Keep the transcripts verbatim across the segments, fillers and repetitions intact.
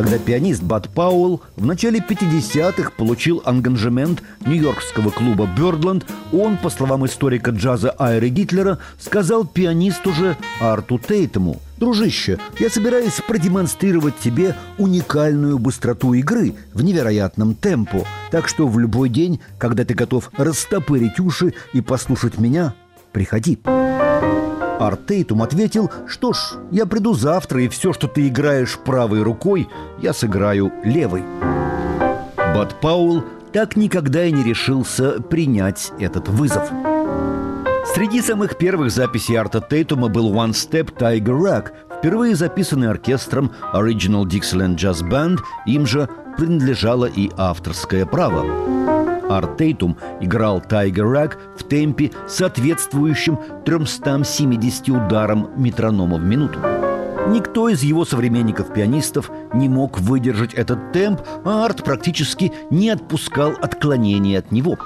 когда пианист Бад Пауэлл в начале пятидесятых получил ангажемент нью-йоркского клуба «Бёрдланд», он, по словам историка джаза Айры Гитлера, сказал пианисту же Арту Тейтуму: «Дружище, я собираюсь продемонстрировать тебе уникальную быстроту игры в невероятном темпо, так что в любой день, когда ты готов растопырить уши и послушать меня, приходи». Арт Тейтум ответил: «Что ж, я приду завтра, и все, что ты играешь правой рукой, я сыграю левой». Бад Пауэлл так никогда и не решился принять этот вызов. Среди самых первых записей Арта Тейтума был «One Step Tiger Rag», впервые записанный оркестром Original Dixieland Jazz Band, им же принадлежало и авторское право. Арт Тейтум играл «Tiger Rag» в темпе, соответствующем тремстам семидесяти ударам метронома в минуту. Никто из его современников-пианистов не мог выдержать этот темп, а Арт практически не отпускал отклонений от него.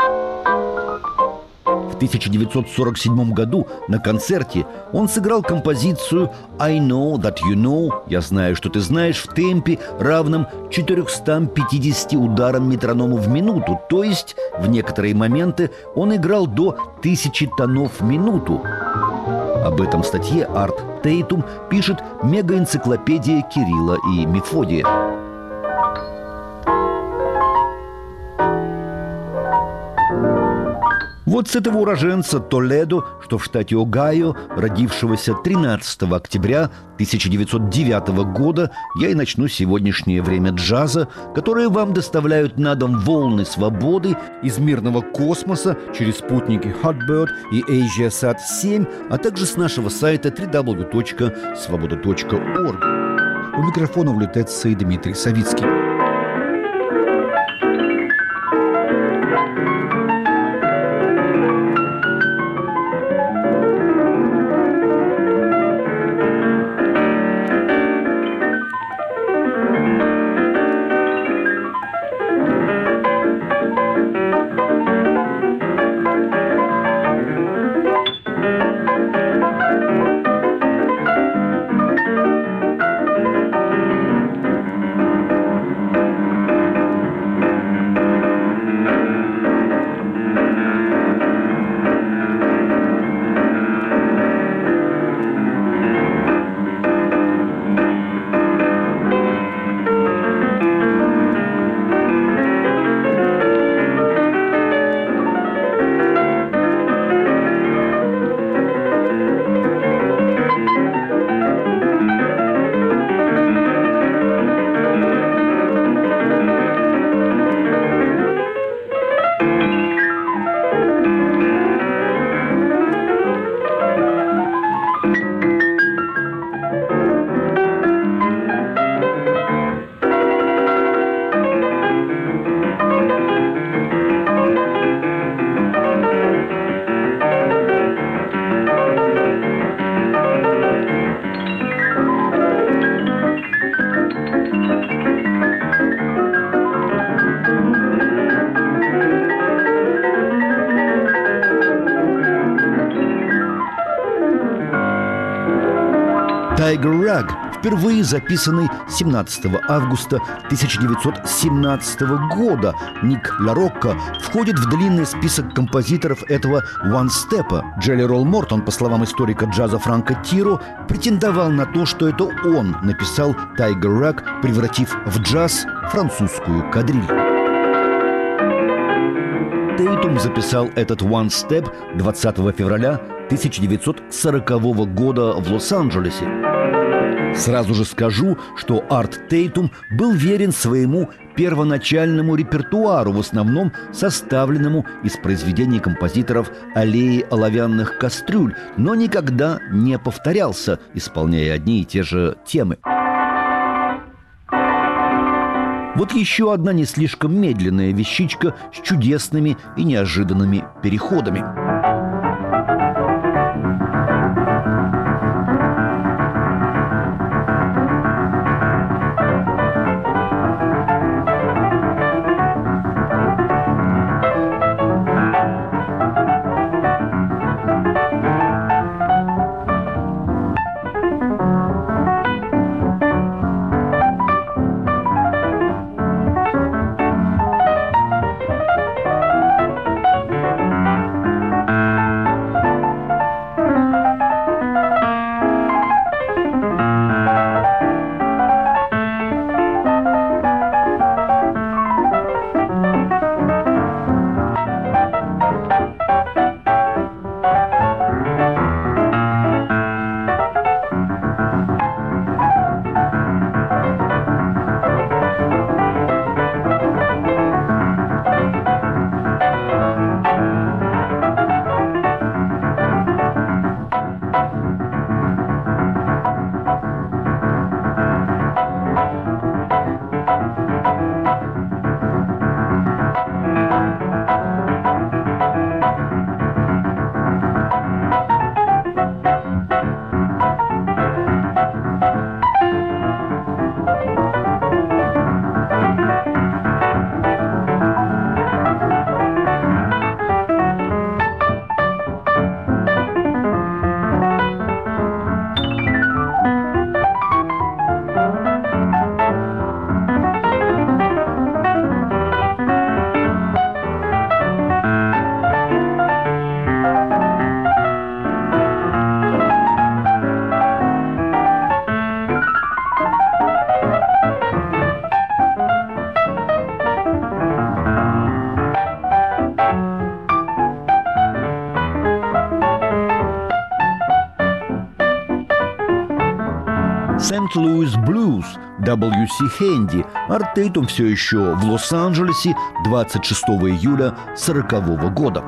В тысяча девятьсот сорок седьмом году на концерте он сыграл композицию «I know that you know» — «Я знаю, что ты знаешь» в темпе, равном четырёмстам пятидесяти ударам метронома в минуту, то есть в некоторые моменты он играл до тысячи тонов в минуту. Об этом в статье Арт Тейтум пишет мегаэнциклопедия Кирилла и Мефодия. Вот с этого уроженца Толедо, что в штате Огайо, родившегося тринадцатого октября тысяча девятьсот девятого года, я и начну сегодняшнее время джаза, которое вам доставляют на дом волны свободы из мирного космоса через спутники Hotbird и AsiaSat семь, а также с нашего сайта дабл ю дабл ю дабл ю точка свобода точка орг. У микрофона в лютеции Дмитрий Савицкий. «Tiger Rag», впервые записанный семнадцатого августа тысяча девятьсот семнадцатого года. Ник Ларокко входит в длинный список композиторов этого «One-степа». Джелли Ролл Мортон, по словам историка джаза Франка Тиро, претендовал на то, что это он написал «Tiger Rag», превратив в джаз французскую кадриль. Тейтум записал этот «One Step» двадцатого февраля тысяча девятьсот сорокового года в Лос-Анджелесе. Сразу же скажу, что Арт Тейтум был верен своему первоначальному репертуару, в основном составленному из произведений композиторов аллеи оловянных кастрюль, но никогда не повторялся, исполняя одни и те же темы. Вот еще одна не слишком медленная вещичка с чудесными и неожиданными переходами. Сент-Луис Блюз, дабл ю си Хэнди. Арт Тейтум все еще в Лос-Анджелесе двадцать шестого июля сорокового года.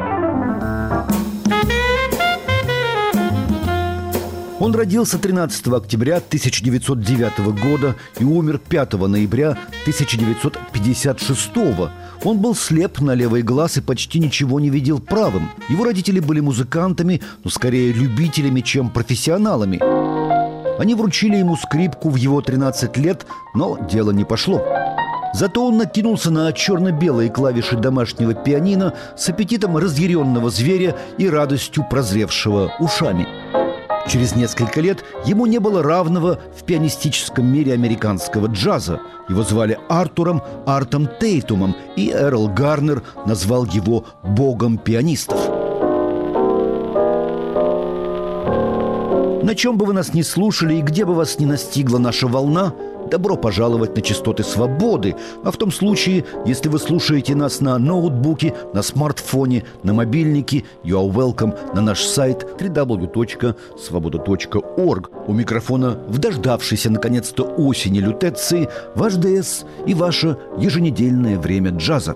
Он родился тринадцатого октября тысяча девятьсот девятого года и умер пятого ноября тысяча девятьсот пятьдесят шестого. Он был слеп на левый глаз и почти ничего не видел правым. Его родители были музыкантами, но скорее любителями, чем профессионалами. Они вручили ему скрипку в его тринадцать лет, но дело не пошло. Зато он накинулся на черно-белые клавиши домашнего пианино с аппетитом разъяренного зверя и радостью прозревшего ушами. Через несколько лет ему не было равного в пианистическом мире американского джаза. Его звали Артуром Артом Тейтумом, и Эрл Гарнер назвал его «богом пианистов». На чем бы вы нас ни слушали и где бы вас ни настигла наша волна, добро пожаловать на частоты свободы. А в том случае, если вы слушаете нас на ноутбуке, на смартфоне, на мобильнике, you are welcome на наш сайт дабл ю дабл ю дабл ю точка свобода точка орг. У микрофона в дождавшейся наконец-то осени Лютеции ваш ДС и ваше еженедельное время джаза.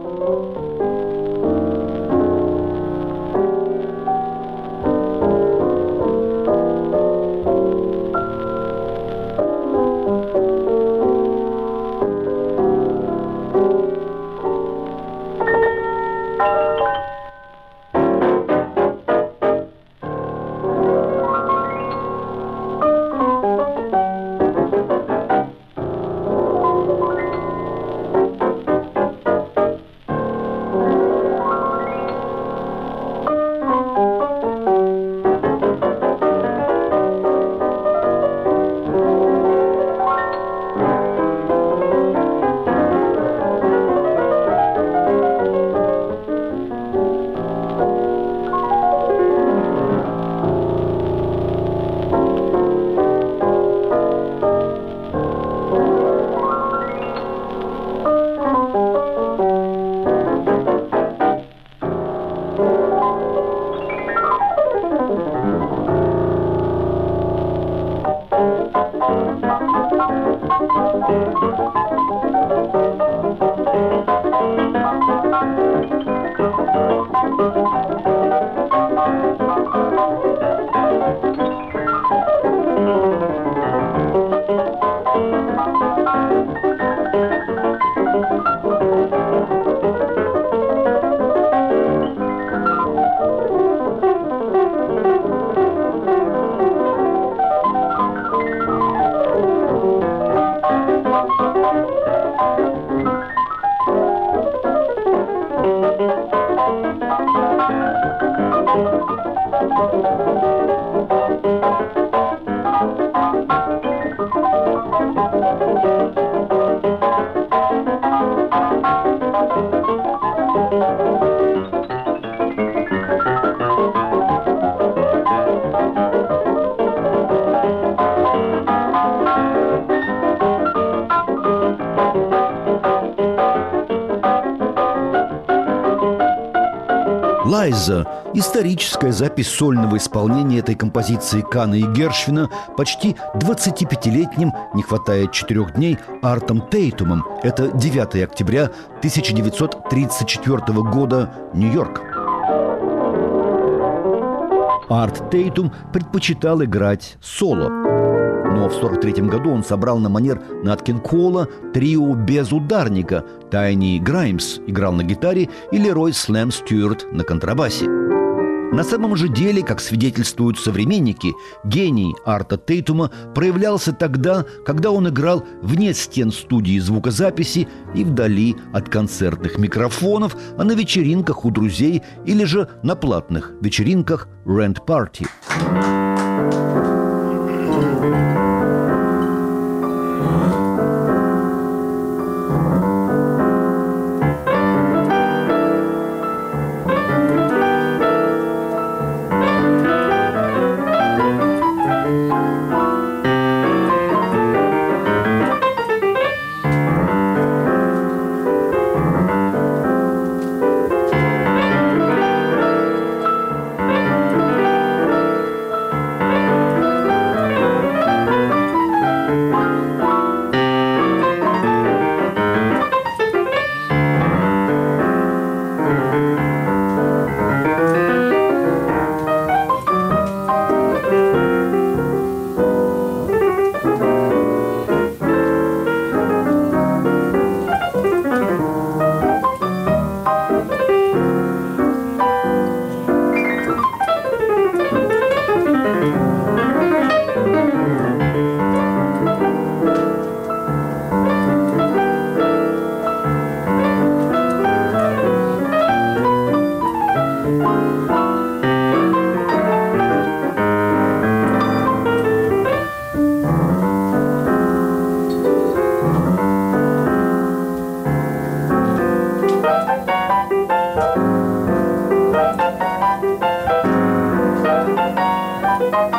«Лайза» – историческая запись сольного исполнения этой композиции Кана и Гершвина почти двадцатипятилетним, не хватает четырех дней, Артом Тейтумом. Это девятого октября тысяча девятьсот тридцать четвёртого года, Нью-Йорк. Арт Тейтум предпочитал играть соло. Но в сорок третьем году он собрал на манер Нат Кинг Кола трио без ударника. Тайни Граймс играл на гитаре и Лерой Слэм Стюарт на контрабасе. На самом же деле, как свидетельствуют современники, гений Арта Тейтума проявлялся тогда, когда он играл вне стен студии звукозаписи и вдали от концертных микрофонов, а на вечеринках у друзей или же на платных вечеринках Rent Party.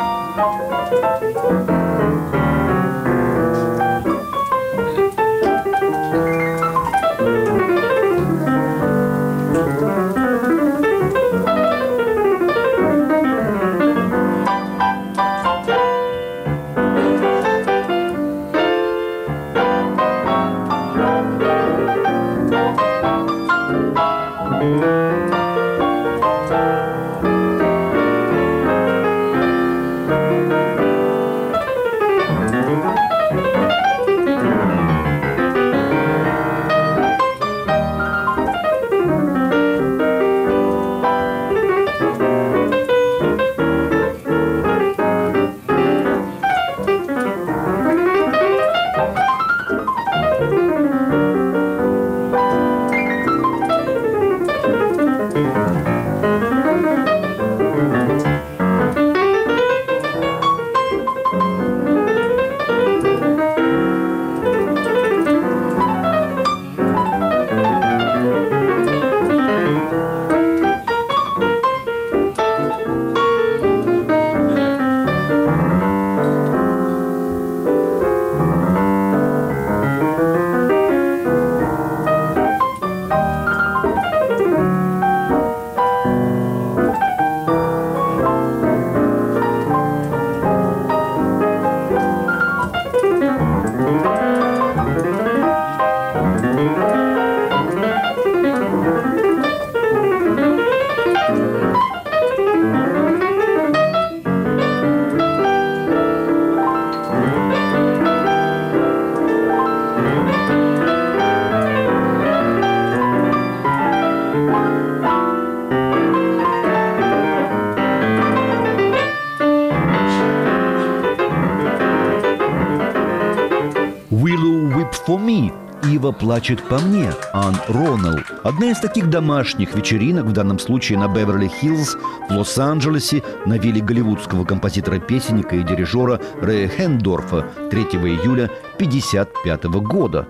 «Willow Weep for Me» «Ива плачет по мне» Ан Роннелл. Одна из таких домашних вечеринок, в данном случае на Беверли-Хиллз, в Лос-Анджелесе, на вилле голливудского композитора-песенника и дирижера Рэя Хендорфа третьего июля пятьдесят пятого года.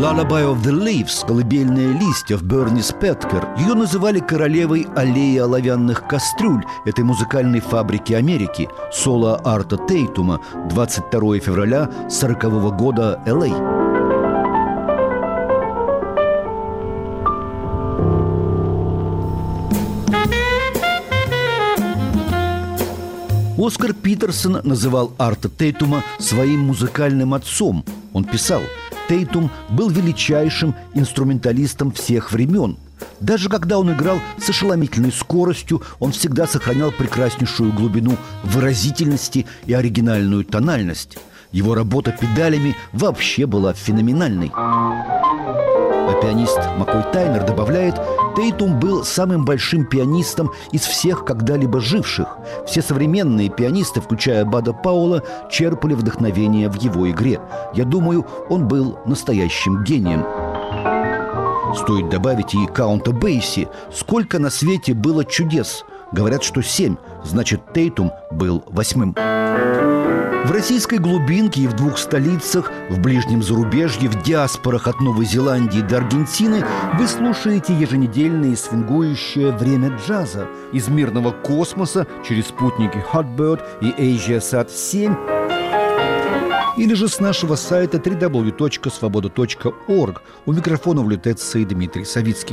«Lullaby of the Leaves» – «Колыбельные листьев» Берни Спеткер. Ее называли королевой аллеи оловянных кастрюль этой музыкальной фабрики Америки. Соло Арта Тейтума, двадцать второго февраля сорокового года, Л А. Оскар Питерсон называл Арта Тейтума своим музыкальным отцом. Он писал: «Тейтум был величайшим инструменталистом всех времен. Даже когда он играл с ошеломительной скоростью, он всегда сохранял прекраснейшую глубину выразительности и оригинальную тональность. Его работа педалями вообще была феноменальной». А пианист Маккой Тайнер добавляет: «Тейтум был самым большим пианистом из всех когда-либо живших. Все современные пианисты, включая Бада Пауэлла, черпали вдохновение в его игре. Я думаю, он был настоящим гением». Стоит добавить и Каунта Бейси. Сколько на свете было чудес. Говорят, что семь. Значит, Тейтум был восьмым. В российской глубинке и в двух столицах, в ближнем зарубежье, в диаспорах от Новой Зеландии до Аргентины вы слушаете еженедельное свингующее время джаза из мирного космоса через спутники Hotbird и AsiaSat семь, или же с нашего сайта дабл ю дабл ю дабл ю точка свобода точка орг. У микрофона в лютеции Дмитрий Савицкий.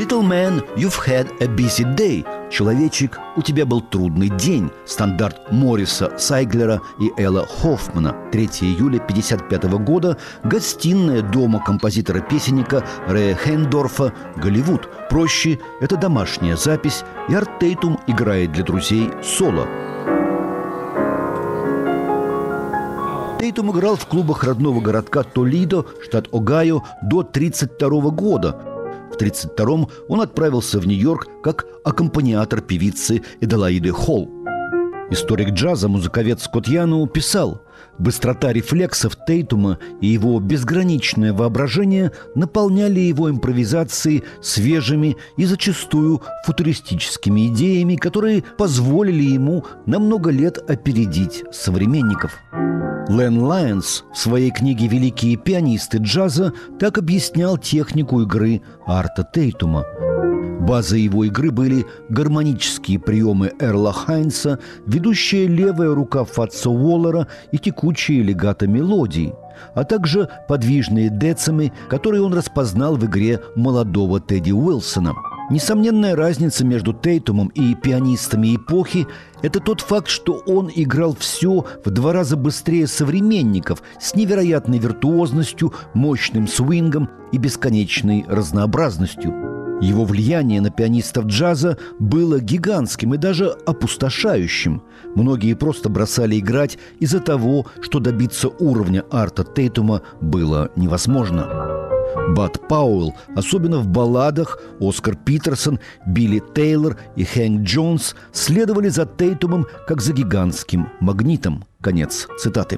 «Little man, you've had a busy day». «Человечек, у тебя был трудный день». Стандарт Морриса Сайглера и Элла Хоффмана. третьего июля тысяча девятьсот пятьдесят пятого года. Гостиная дома композитора-песенника Рэя Хейндорфа «Голливуд». Проще – это домашняя запись, и Арт Тейтум играет для друзей соло. Тейтум играл в клубах родного городка Толидо, штат Огайо, до тридцать второго года. В тридцать втором он отправился в Нью-Йорк как аккомпаниатор певицы Эделаиды Холл. Историк джаза, музыковед Скотт Яноу писал: «Быстрота рефлексов Тейтума и его безграничное воображение наполняли его импровизации свежими и зачастую футуристическими идеями, которые позволили ему на много лет опередить современников». Лэн Лайонс в своей книге «Великие пианисты джаза» так объяснял технику игры Арта Тейтума. Базой его игры были гармонические приемы Эрла Хайнса, ведущая левая рука Фатса Уоллера и текучие легато мелодии, а также подвижные децимы, которые он распознал в игре молодого Тедди Уилсона. Несомненная разница между Тейтумом и пианистами эпохи – это тот факт, что он играл все в два раза быстрее современников с невероятной виртуозностью, мощным свингом и бесконечной разнообразностью. Его влияние на пианистов джаза было гигантским и даже опустошающим. Многие просто бросали играть из-за того, что добиться уровня Арта Тейтума было невозможно. Бад Пауэлл, особенно в балладах, Оскар Питерсон, Билли Тейлор и Хэнк Джонс следовали за Тейтумом как за гигантским магнитом. Конец цитаты.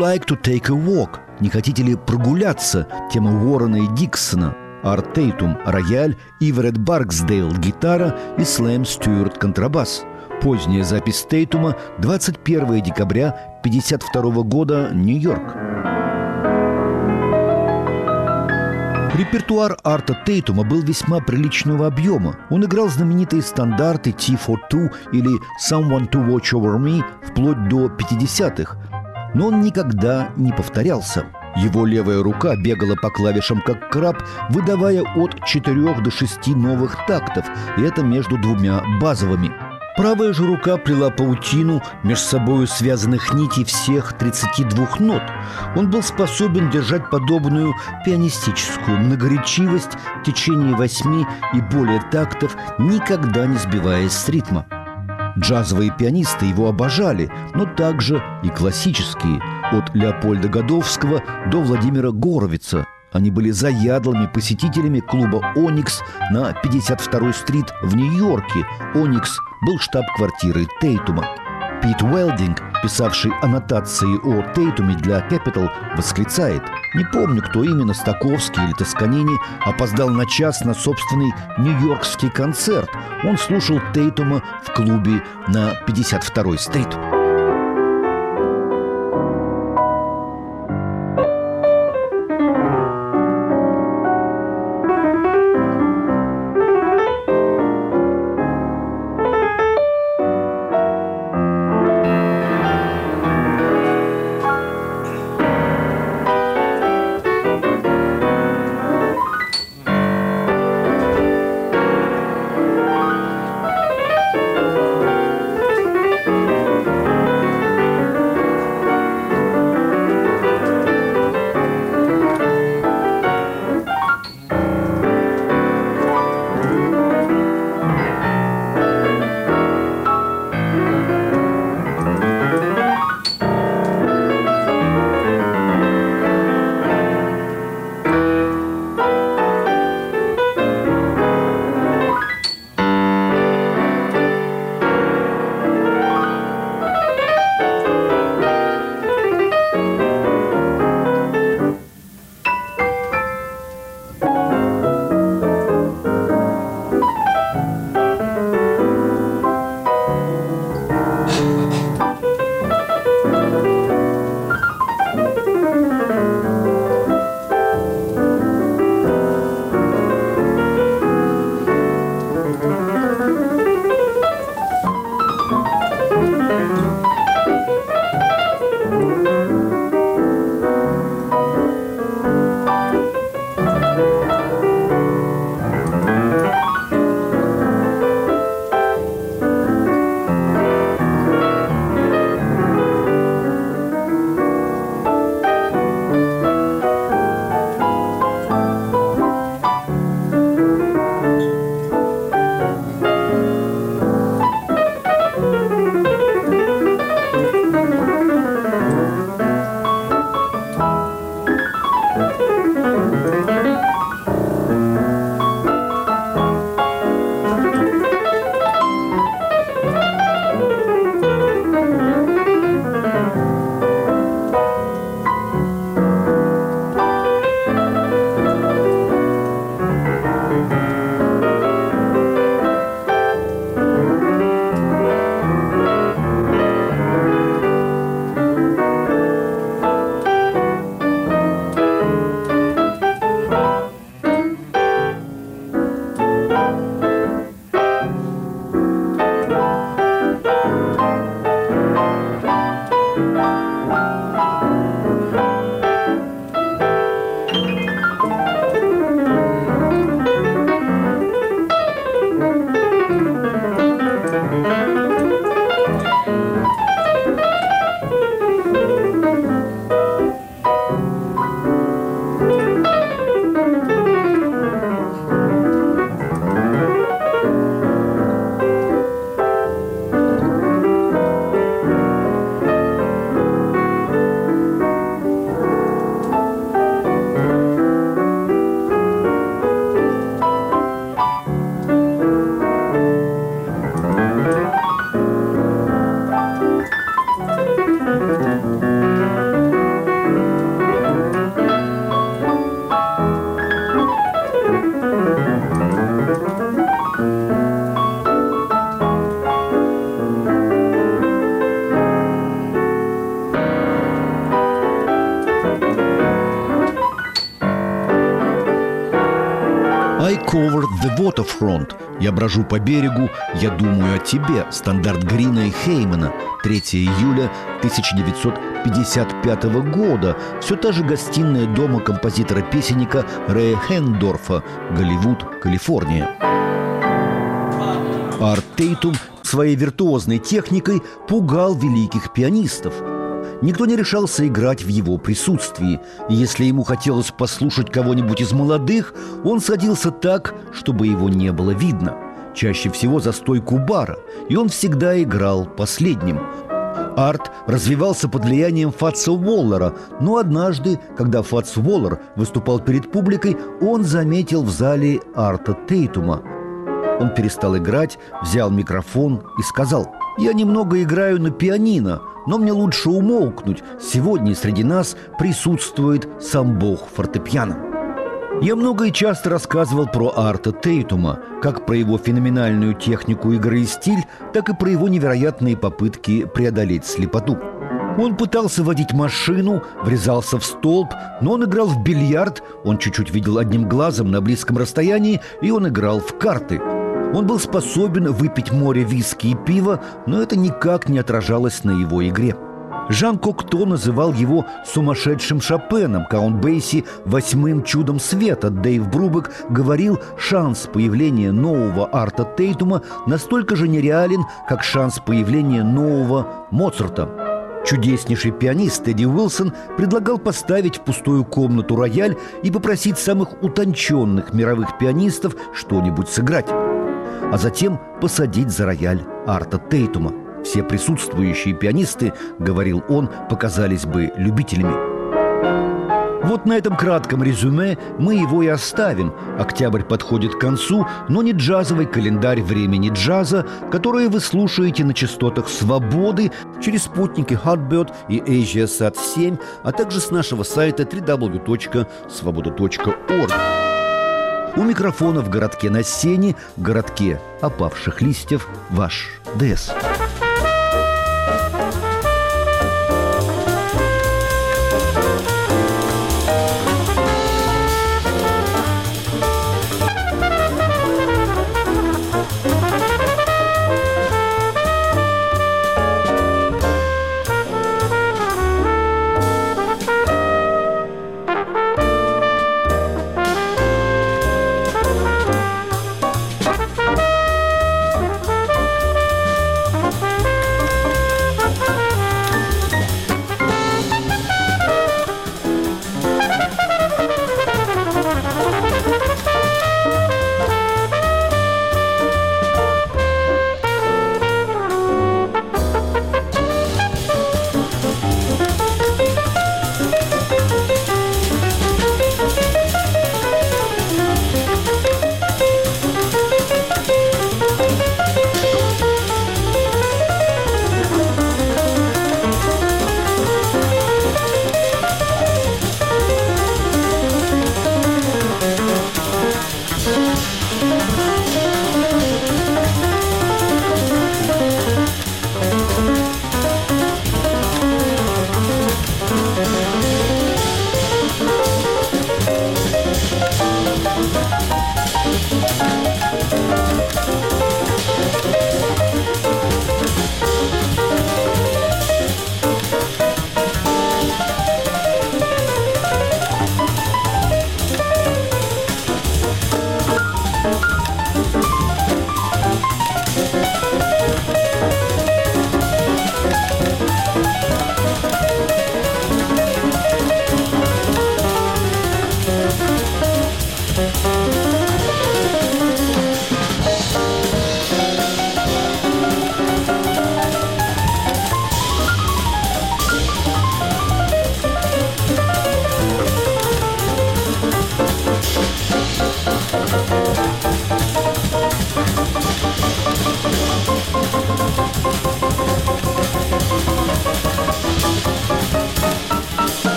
like to take a walk? Не хотите ли прогуляться? Тема Уоррена и Диксона. Арт Тейтум – рояль, Иверетт Барксдейл – гитара и Слэм Стюарт – контрабас. Поздняя запись Тейтума, двадцать первого декабря пятьдесят второго года, Нью-Йорк. Репертуар Арта Тейтума был весьма приличного объема. Он играл знаменитые стандарты «Tea for Two» или «Someone to Watch Over Me» вплоть до пятидесятых. Но он никогда не повторялся. Его левая рука бегала по клавишам как краб, выдавая от четырёх до шести новых тактов, и это между двумя базовыми. Правая же рука плела паутину между собою связанных нитей всех тридцати двух нот. Он был способен держать подобную пианистическую многоречивость в течение восьми и более тактов, никогда не сбиваясь с ритма. Джазовые пианисты его обожали, но также и классические, от Леопольда Годовского до Владимира Горовица. Они были заядлыми посетителями клуба «Оникс» на пятьдесят второй стрит в Нью-Йорке. «Оникс» был штаб-квартирой Тейтума. Пит Уэлдинг, писавший аннотации о Тейтуме для Capital, восклицает: «Не помню, кто именно, Стаковский или Тосканини, опоздал на час на собственный нью-йоркский концерт. Он слушал Тейтума в клубе на пятьдесят второй стрит». the Waterfront», «Я брожу по берегу, я думаю о тебе», стандарт Грина и Хеймана, третьего июля тысяча девятьсот пятьдесят пятого года, все та же гостиная дома композитора-песенника Рэя Хендорфа, Голливуд, Калифорния. Арт Тейтум своей виртуозной техникой пугал великих пианистов. Никто не решался играть в его присутствии. И если ему хотелось послушать кого-нибудь из молодых, он садился так, чтобы его не было видно. Чаще всего за стойку бара, и он всегда играл последним. Арт развивался под влиянием Фатса Уоллера, но однажды, когда Фатс Уоллер выступал перед публикой, он заметил в зале Арта Тейтума. Он перестал играть, взял микрофон и сказал: «Я немного играю на пианино, но мне лучше умолкнуть. Сегодня среди нас присутствует сам бог фортепиано». Я много и часто рассказывал про Арта Тейтума, как про его феноменальную технику игры и стиль, так и про его невероятные попытки преодолеть слепоту. Он пытался водить машину, врезался в столб, но он играл в бильярд, он чуть-чуть видел одним глазом на близком расстоянии, и он играл в карты. Он был способен выпить море виски и пива, но это никак не отражалось на его игре. Жан Кокто называл его сумасшедшим Шопеном, Каунт Бейси – восьмым чудом света. Дэйв Брубек говорил, шанс появления нового Арта Тейтума настолько же нереален, как шанс появления нового Моцарта. Чудеснейший пианист Эдди Уилсон предлагал поставить в пустую комнату рояль и попросить самых утонченных мировых пианистов что-нибудь сыграть, а затем посадить за рояль Арта Тейтума. Все присутствующие пианисты, говорил он, показались бы любителями. Вот на этом кратком резюме мы его и оставим. Октябрь подходит к концу, но не джазовый календарь времени джаза, который вы слушаете на частотах «Свободы» через спутники Hotbird и AsiaSat семь, а также с нашего сайта дабл ю дабл ю дабл ю точка свобода точка орг. У микрофона в городке на Сене, городке опавших листьев, ваш ДС.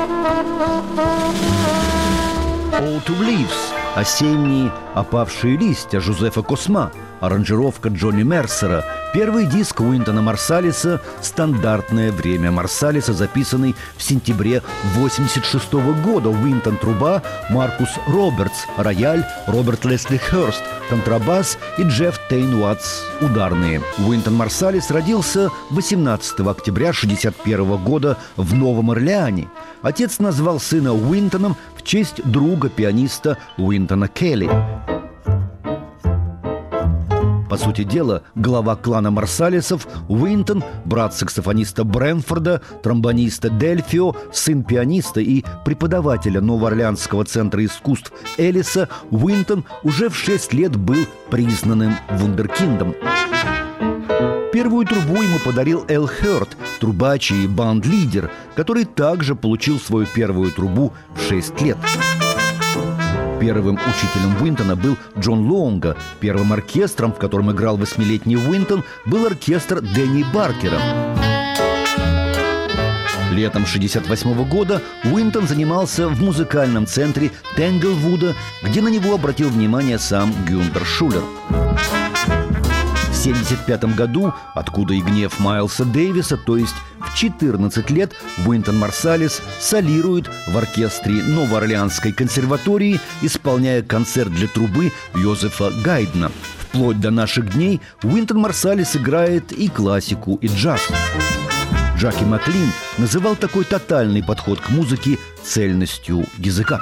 Autumn Leaves – осенние опавшие листья Жозефа Косма, аранжировка Джонни Мерсера, первый диск Уинтона Марсалиса, стандартное время Марсалиса, записанный в сентябре восемьдесят шестого года. Уинтон – труба, Маркус Робертс – рояль, Роберт Лесли Хёрст – контрабас и Джефф Тейн Уаттс – ударные. Уинтон Марсалис родился восемнадцатого октября шестьдесят первого года в Новом Орлеане. Отец назвал сына Уинтоном в честь друга пианиста Уинтона Келли. По сути дела, глава клана Марсалисов Уинтон, брат саксофониста Брэнфорда, тромбониста Дельфио, сын пианиста и преподавателя Новоорлеанского центра искусств Эллиса, Уинтон уже в шесть лет был признанным вундеркиндом. Первую трубу ему подарил Эл Хёрд, трубач и банд-лидер, который также получил свою первую трубу в шесть лет. Первым учителем Уинтона был Джон Лонга. Первым оркестром, в котором играл восьмилетний Уинтон, был оркестр Дэнни Баркера. Летом шестьдесят восьмого года Уинтон занимался в музыкальном центре Тэнглвуда, где на него обратил внимание сам Гюнтер Шулер. В семьдесят пятом году, откуда и гнев Майлса Дэвиса, то есть в четырнадцать лет, Уинтон Марсалис солирует в оркестре Новоорлеанской консерватории, исполняя концерт для трубы Йозефа Гайдна. Вплоть до наших дней Уинтон Марсалис играет и классику, и джаз. Джаки Маклин называл такой тотальный подход к музыке цельностью языка.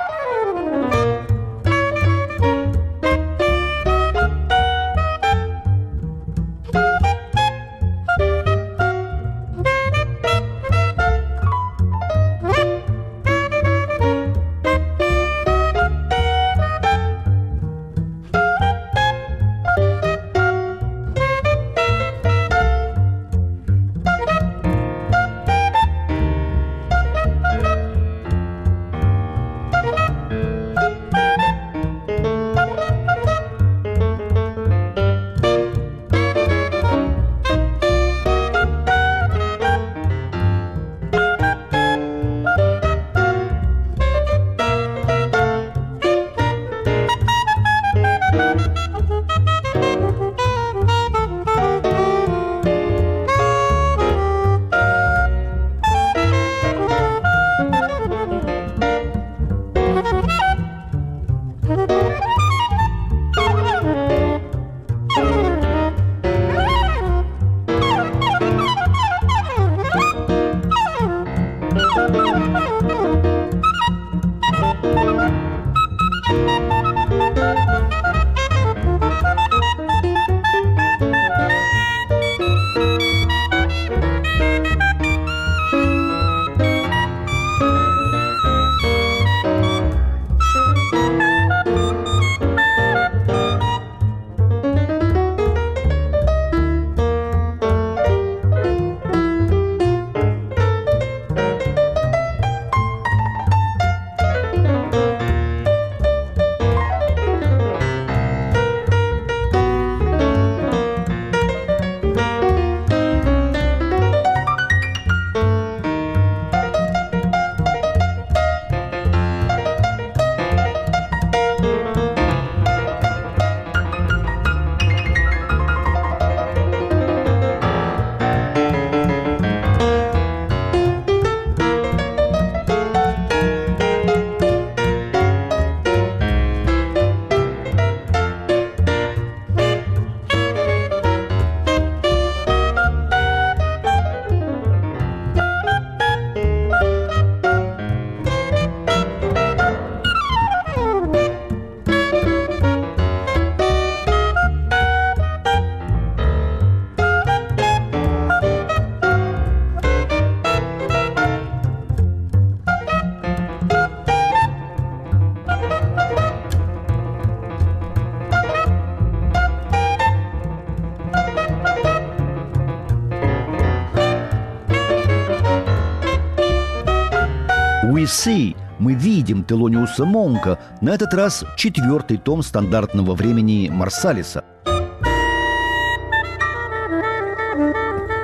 «We see» – мы видим Телониуса Монка, на этот раз четвертый том стандартного времени Марсалиса.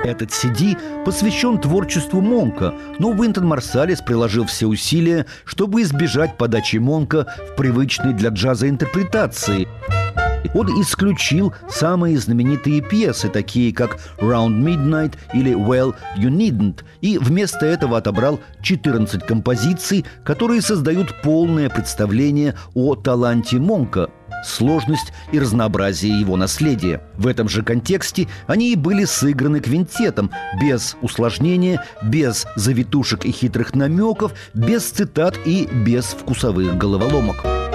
Этот си ди посвящен творчеству Монка, но Уинтон Марсалис приложил все усилия, чтобы избежать подачи Монка в привычной для джаза интерпретации. Он исключил самые знаменитые пьесы, такие как «Round Midnight» или «Well, You Needn't», и вместо этого отобрал четырнадцать композиций, которые создают полное представление о таланте Монка, сложность и разнообразие его наследия. В этом же контексте они и были сыграны квинтетом, без усложнения, без завитушек и хитрых намеков, без цитат и без вкусовых головоломок.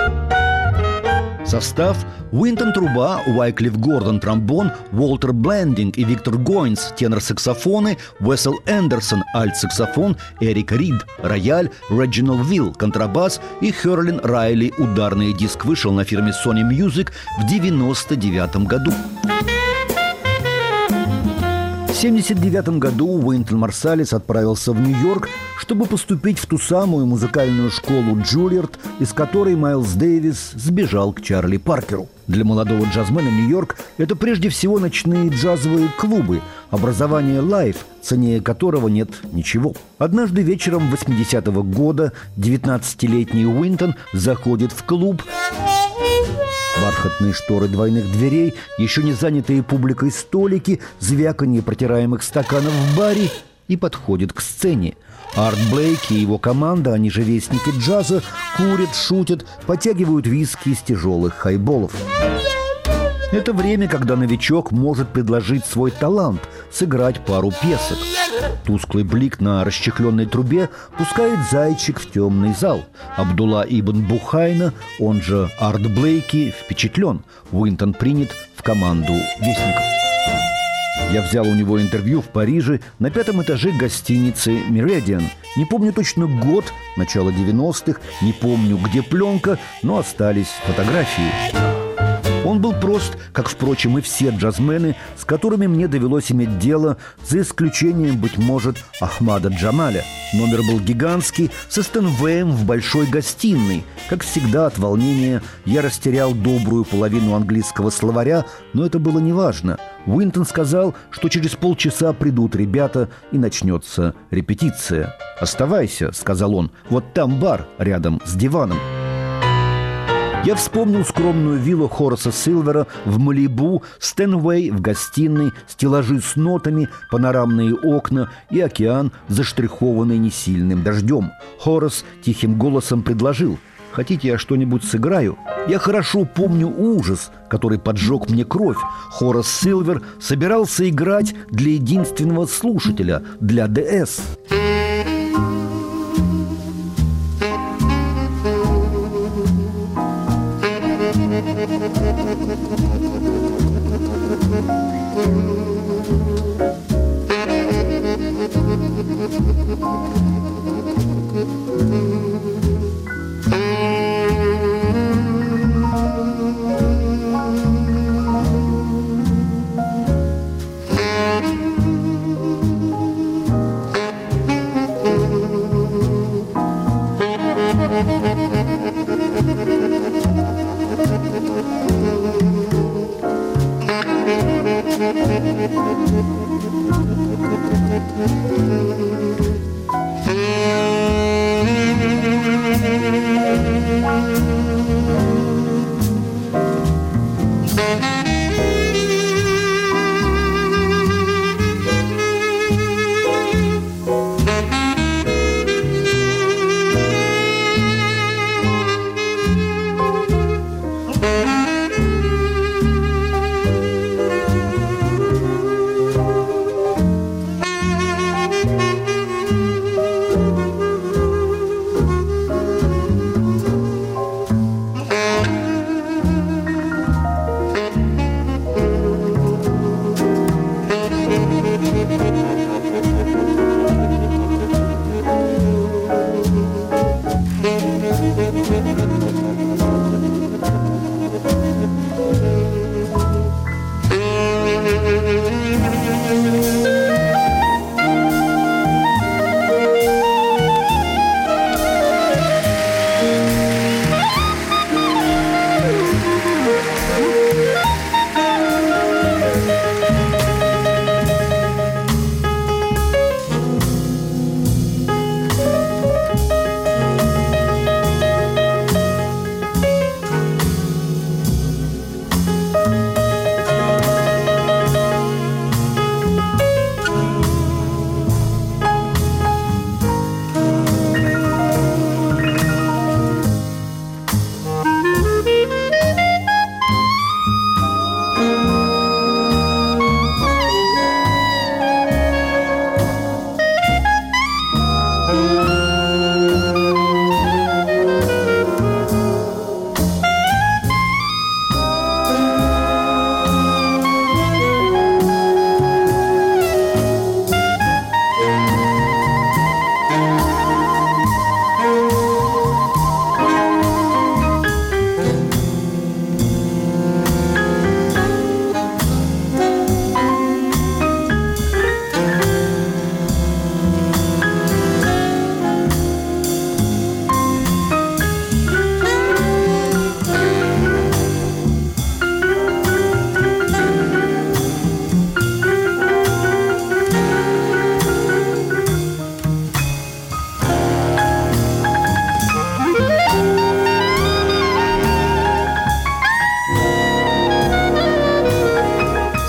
Состав: Уинтон труба, Уайклифф Гордон тромбон, Уолтер Блендинг и Виктор Гойнс тенор-саксофоны, Уэссел Эндерсон альт-саксофон, Эрик Рид рояль, Реджинал Вилл контрабас и Херлин Райли ударный диск. Вышел на фирме Sony Music в девяносто девятом году. В семьдесят девятом году Уинтон Марсалис отправился в Нью-Йорк, чтобы поступить в ту самую музыкальную школу Джульярд, из которой Майлз Дэвис сбежал к Чарли Паркеру. Для молодого джазмена Нью-Йорк – это прежде всего ночные джазовые клубы, образование лайв, ценнее которого нет ничего. Однажды вечером восьмидесятого года девятнадцатилетний Уинтон заходит в клуб. Бархатные шторы двойных дверей, еще не занятые публикой столики, звяканье протираемых стаканов в баре, и подходит к сцене. Арт Блейк и его команда, они же вестники джаза, курят, шутят, потягивают виски из тяжелых хайболов. Это время, когда новичок может предложить свой талант, сыграть пару песок. Тусклый блик на расчехленной трубе пускает зайчик в темный зал. Абдулла ибн Бухайна, он же Арт Блейки, впечатлен. Уинтон принят в команду вестников. Я взял у него интервью в Париже на пятом этаже гостиницы «Меридиан». Не помню точно год, начало девяностых, не помню, где пленка, но остались фотографии. Он был прост, как, впрочем, и все джазмены, с которыми мне довелось иметь дело, за исключением, быть может, Ахмада Джамаля. Номер был гигантский, со Стэнвеем в большой гостиной. Как всегда, от волнения я растерял добрую половину английского словаря, но это было неважно. Уинтон сказал, что через полчаса придут ребята и начнется репетиция. «Оставайся», — сказал он, — «вот там бар рядом с диваном». Я вспомнил скромную виллу Хораса Силвера в Малибу, Стэнвей в гостиной, стеллажи с нотами, панорамные окна и океан, заштрихованный несильным дождем. Хорас тихим голосом предложил: «Хотите, я что-нибудь сыграю?» Я хорошо помню ужас, который поджег мне кровь. Хорас Силвер собирался играть для единственного слушателя, для ДС.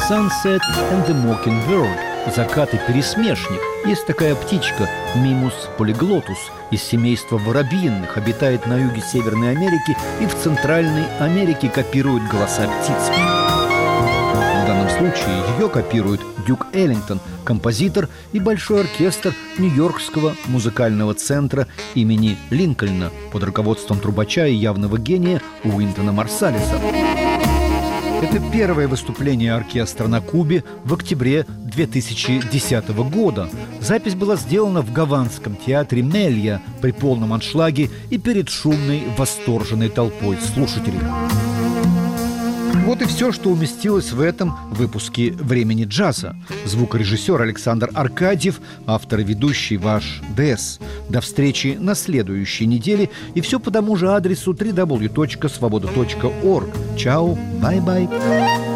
Sunset and the Mockingbird. Закат и пересмешник. Есть такая птичка Мимус полиглотус из семейства воробьиных, обитает на юге Северной Америки и в Центральной Америке копирует голоса птиц. В данном случае ее копирует Дюк Эллингтон, композитор и большой оркестр Нью-Йоркского музыкального центра имени Линкольна под руководством трубача и явного гения Уинтона Марсалиса. Это первое выступление оркестра на Кубе в октябре две тысячи десятого года. Запись была сделана в Гаванском театре Мелья при полном аншлаге и перед шумной, восторженной толпой слушателей. Вот и все, что уместилось в этом выпуске «Времени джаза». Звукорежиссер Александр Аркадьев, автор и ведущий ваш ДЭС. До встречи на следующей неделе. И все по тому же адресу дабл ю дабл ю дабл ю точка свобода точка орг. Чао, бай-бай.